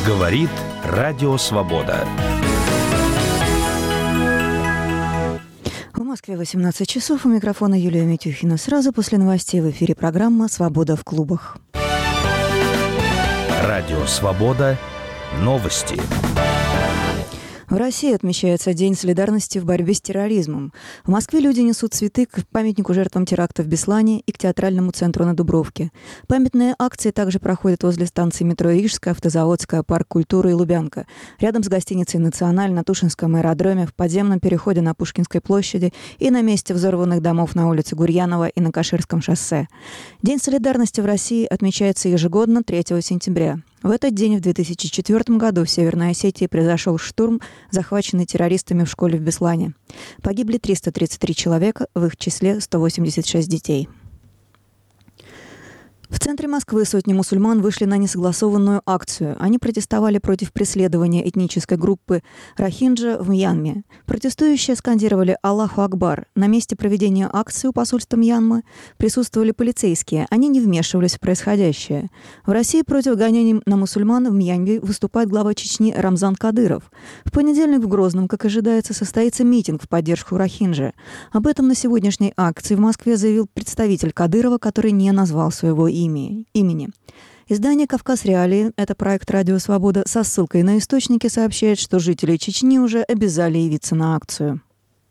Говорит Радио Свобода. В Москве 18 часов. У микрофона Юлия Митюхина. Сразу после новостей в эфире программа «Свобода в клубах». Радио Свобода. Новости. В России отмечается День солидарности в борьбе с терроризмом. В Москве люди несут цветы к памятнику жертвам теракта в Беслане и к театральному центру на Дубровке. Памятные акции также проходят возле станции метро Рижская, Автозаводская, Парк культуры и Лубянка. Рядом с гостиницей «Националь» на Тушинском аэродроме, в подземном переходе на Пушкинской площади и на месте взорванных домов на улице Гурьянова и на Каширском шоссе. День солидарности в России отмечается ежегодно 3 сентября. В этот день, в 2004 году, в Северной Осетии произошел штурм, захваченный террористами в школе в Беслане. Погибли 333 человека, в их числе 186 детей. В центре Москвы сотни мусульман вышли на несогласованную акцию. Они протестовали против преследования этнической группы рохинджа в Мьянме. Протестующие скандировали «Аллаху Акбар». На месте проведения акции у посольства Мьянмы присутствовали полицейские. Они не вмешивались в происходящее. В России против гонений на мусульман в Мьянме выступает глава Чечни Рамзан Кадыров. В понедельник в Грозном, как ожидается, состоится митинг в поддержку рохинджа. Об этом на сегодняшней акции в Москве заявил представитель Кадырова, который не назвал своего имени. Издание «Кавказ Реалии», это проект «Радио Свобода», со ссылкой на источники сообщает, что жители Чечни уже обязали явиться на акцию.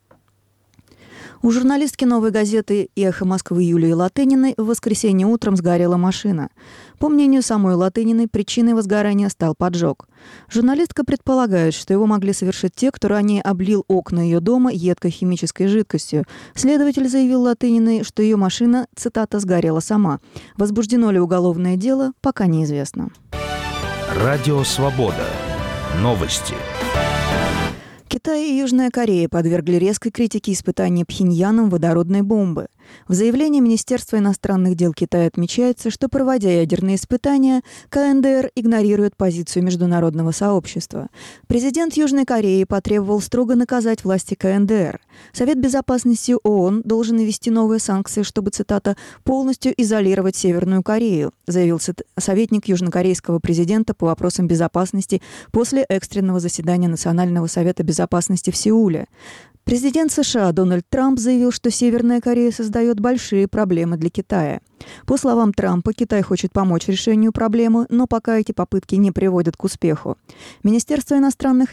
У журналистки «Новой газеты» и «Эхо Москвы» Юлии Латыниной в воскресенье утром сгорела машина. По мнению самой Латыниной, причиной возгорания стал поджог. Журналистка предполагает, что его могли совершить те, кто ранее облил окна ее дома едкой химической жидкостью. Следователь заявил Латыниной, что ее машина, цитата, «сгорела сама». Возбуждено ли уголовное дело, пока неизвестно. Радио Свобода. Новости. Китай и Южная Корея подвергли резкой критике испытания Пхеньяном водородной бомбы. В заявлении Министерства иностранных дел Китая отмечается, что, проводя ядерные испытания, КНДР игнорирует позицию международного сообщества. Президент Южной Кореи потребовал строго наказать власти КНДР. Совет безопасности ООН должен ввести новые санкции, чтобы, цитата, «полностью изолировать Северную Корею», заявил советник южнокорейского президента по вопросам безопасности после экстренного заседания Национального совета безопасности в Сеуле. Президент США Дональд Трамп заявил, что Северная Корея создает большие проблемы для Китая. По словам Трампа, Китай хочет помочь решению проблемы, но пока эти попытки не приводят к успеху. Министерство иностранных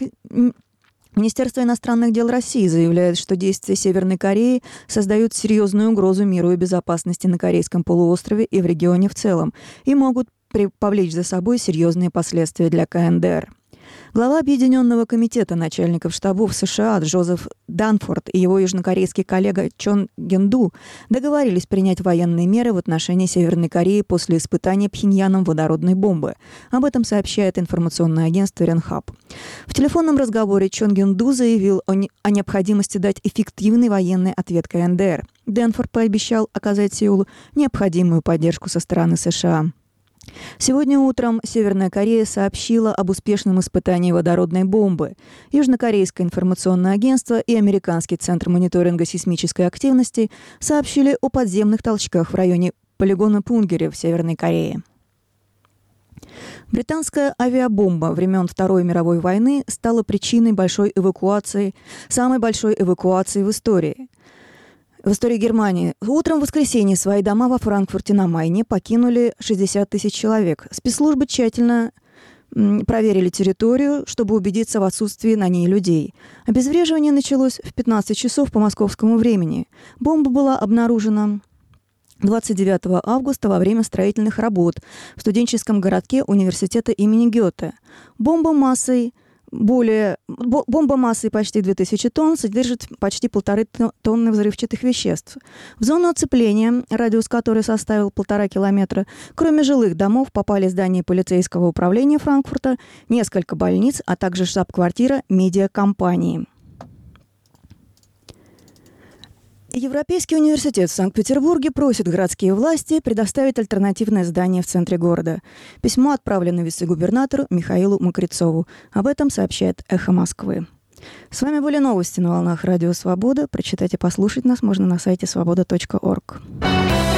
дел России заявляет, что действия Северной Кореи создают серьезную угрозу миру и безопасности на Корейском полуострове и в регионе в целом и могут повлечь за собой серьезные последствия для КНДР. Глава Объединенного комитета начальников штабов США Джозеф Данфорд и его южнокорейский коллега Чон Ген-ду договорились принять военные меры в отношении Северной Кореи после испытания Пхеньяном водородной бомбы. Об этом сообщает информационное агентство Ренхап. В телефонном разговоре Чон Ген-ду заявил о необходимости дать эффективный военный ответ КНДР. Данфорд пообещал оказать Сеулу необходимую поддержку со стороны США. Сегодня утром Северная Корея сообщила об успешном испытании водородной бомбы. Южнокорейское информационное агентство и Американский центр мониторинга сейсмической активности сообщили о подземных толчках в районе полигона Пунгери в Северной Корее. Британская авиабомба времен Второй мировой войны стала причиной самой большой эвакуации в истории Германии. Утром в воскресенье свои дома во Франкфурте на Майне покинули 60 тысяч человек. Спецслужбы тщательно проверили территорию, чтобы убедиться в отсутствии на ней людей. Обезвреживание началось в 15 часов по московскому времени. Бомба была обнаружена 29 августа во время строительных работ в студенческом городке университета имени Гёте. Бомба массой почти 2000 тонн содержит почти 1,5 тонны взрывчатых веществ. В зону оцепления, радиус которой составил 1,5 километра, кроме жилых домов попали здания полицейского управления Франкфурта, несколько больниц, а также штаб-квартира медиакомпании. Европейский университет в Санкт-Петербурге просит городские власти предоставить альтернативное здание в центре города. Письмо отправлено вице-губернатору Михаилу Мокрицову. Об этом сообщает «Эхо Москвы». С вами были новости на волнах Радио Свобода. Прочитать и послушать нас можно на сайте svoboda.org.